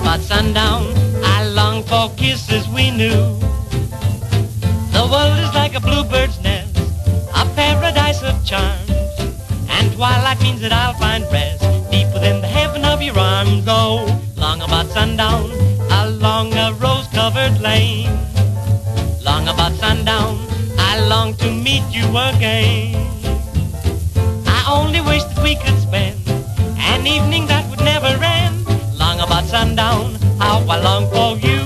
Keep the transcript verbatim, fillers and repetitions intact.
about sundown, I long for kisses we knew. The world is like a bluebird's nest, a paradise of charms, and twilight means that I'll find rest deep within the heaven of your arms. Oh, long about sundown, along a rose-covered lane. Long about sundown, I long to meet you again. I only wish that we could spend an evening that would never end. Long about sundown, how I long for you.